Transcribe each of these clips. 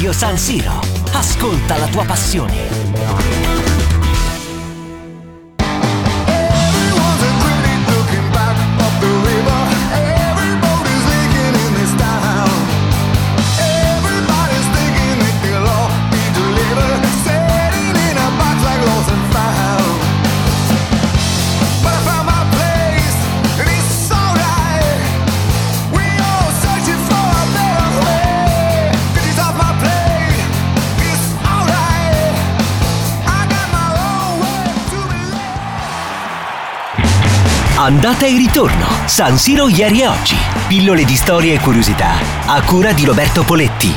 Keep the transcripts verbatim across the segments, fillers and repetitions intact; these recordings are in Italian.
Stadio San Siro. Ascolta la tua passione. Andata e ritorno. San Siro ieri e oggi. Pillole di storia e curiosità. A cura di Roberto Poletti.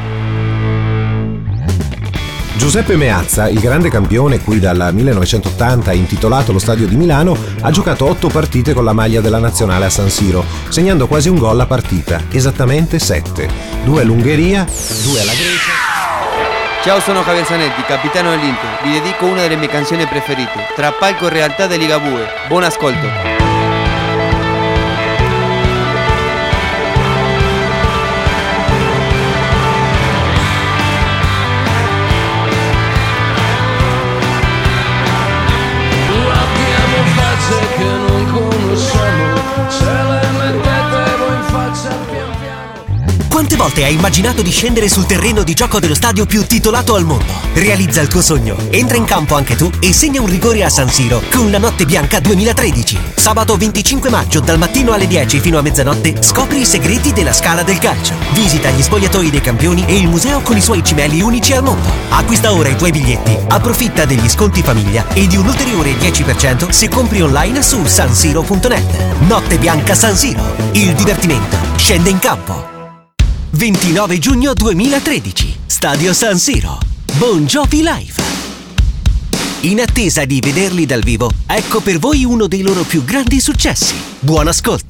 Giuseppe Meazza, il grande campione cui dal millenovecentottanta è intitolato lo stadio di Milano, ha giocato otto partite con la maglia della nazionale a San Siro, segnando quasi un gol a partita, esattamente sette. Due all'Ungheria, due alla Grecia. Ciao, sono Javier Zanetti, capitano dell'Inter. Vi dedico una delle mie canzoni preferite, Tra palco e realtà di Ligabue. Buon ascolto. Quante volte hai immaginato di scendere sul terreno di gioco dello stadio più titolato al mondo? Realizza il tuo sogno. Entra in campo anche tu e segna un rigore a San Siro con la Notte Bianca duemilatredici. Sabato venticinque maggio dal mattino alle dieci fino a mezzanotte scopri i segreti della Scala del Calcio. Visita gli spogliatoi dei campioni e il museo con i suoi cimeli unici al mondo. Acquista ora i tuoi biglietti, approfitta degli sconti famiglia e di un ulteriore dieci per cento se compri online su sansiro punto net. Notte Bianca San Siro. Il divertimento scende in campo. ventinove giugno duemilatredici, Stadio San Siro, Bon Jovi Live. In attesa di vederli dal vivo, ecco per voi uno dei loro più grandi successi. Buon ascolto.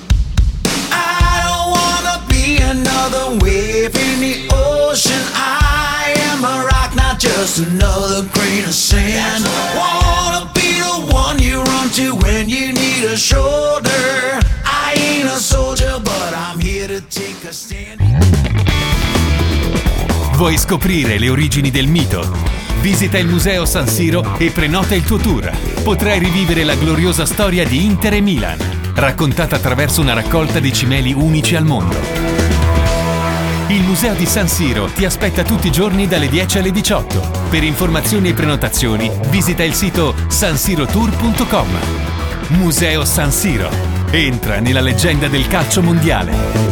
I don't wanna be another wave in the ocean. I am a rock, not just another grain of sand. Wanna be the one you run to when you need a shoulder. I ain't a soldier, but I'm here to take a stand. Vuoi scoprire le origini del mito? Visita il Museo San Siro e prenota il tuo tour. Potrai rivivere la gloriosa storia di Inter e Milan, raccontata attraverso una raccolta di cimeli unici al mondo. Il Museo di San Siro ti aspetta tutti i giorni dalle dieci alle diciotto. Per informazioni e prenotazioni visita il sito sansirotour punto com. Museo San Siro. Entra nella leggenda del calcio mondiale.